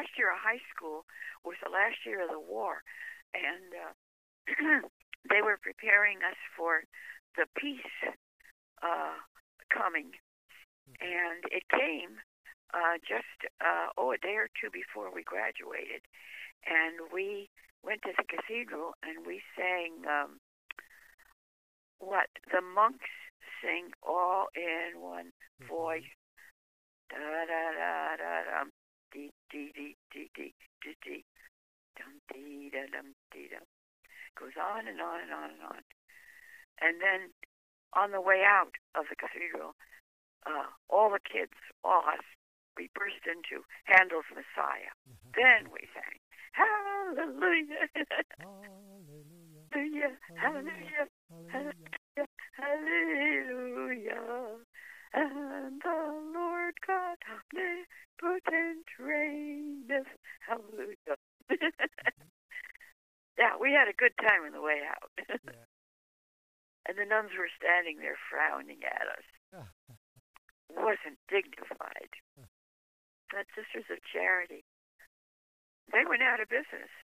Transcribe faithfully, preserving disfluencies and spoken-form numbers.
last year of high school was the last year of the war, and uh, they were preparing us for the peace uh, coming, and it came uh, just uh, oh a day or two before we graduated, and we went to the cathedral and we sang um, what the monks sing all in one voice. Da da da da dum dee dee dee dee dee dee dee dum dee da dum dee dum. Goes on and on and on and on. And then on the way out of the cathedral, uh, all the kids, all us, we burst into Handel's Messiah. Mm-hmm. Then we sang, Hallelujah, Hallelujah, Hallelujah, Hallelujah, Hallelujah, and the Lord God omnipotent reigneth, Hallelujah. Yeah, we had a good time on the way out. Yeah. And the nuns were standing there frowning at us. Wasn't dignified. But Sisters of Charity, they went out of business.